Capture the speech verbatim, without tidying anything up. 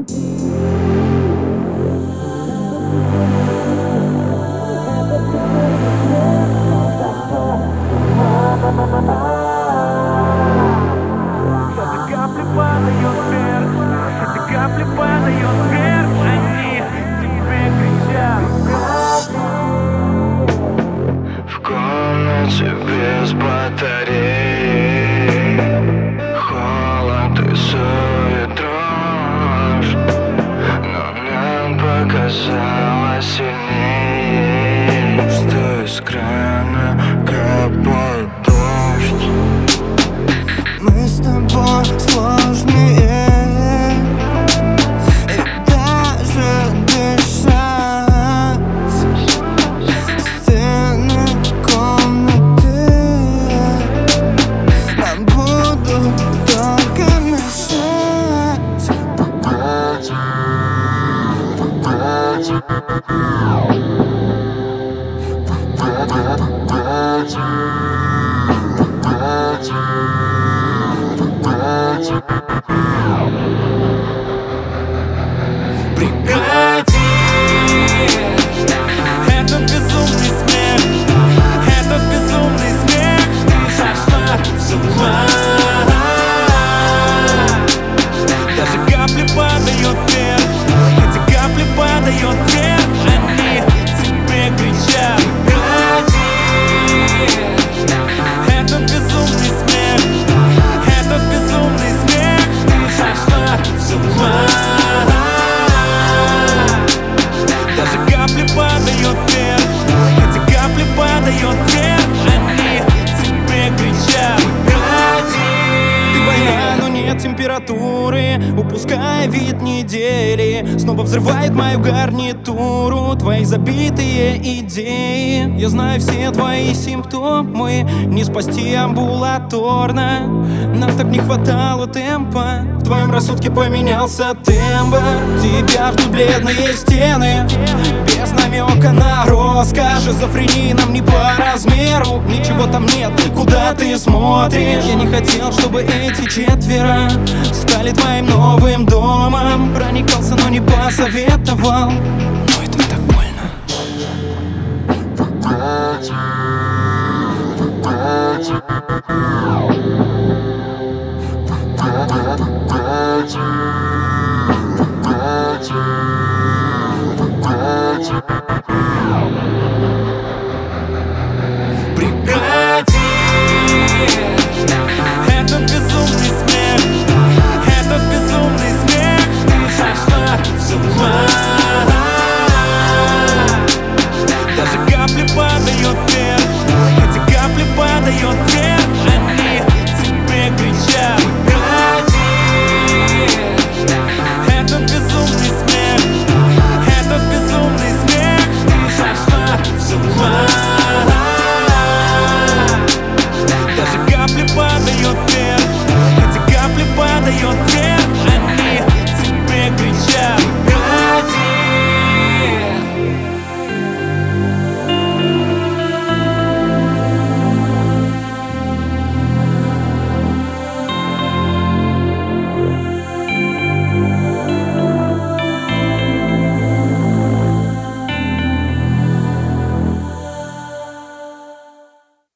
Эти капли падают вверх, эти капли падают вверх, они тебе кричат. В комнате без батареи, холод и сует дрожь, но нам показалось сильнее, что из крана капает дождь. Мы с тобой сложные, и даже дышать. Стены комнаты нам будут только мешать. Прекрати этот безумный смех, этот безумный смех, ты сошла с ума. Даже капли падают вверх, эти капли падают вверх, они тебе кричат. Прекрати этот безумный смех, этот безумный смех, ты сошла с ума. Даже капли падают вверх, эти капли падают вверх, они тебе кричат. Прекрати. Ты больна, но нет температуры, упуская вид недели. Снова взрывает мою гарнитуру твои забитые идеи. Я знаю все твои симптомы, не спасти амбулаторно. Нам так не хватало темпа, в твоем рассудке поменялся тембр. Тебя ждут бледные стены, без намека на роскошь. Шизофрении нам не по размеру, ничего там нет, куда ты смотришь. Я не хотел, чтобы эти четверо стали твоим новым домом. Проникался, но не посоветовал, но это так больно. Погоди, погоди.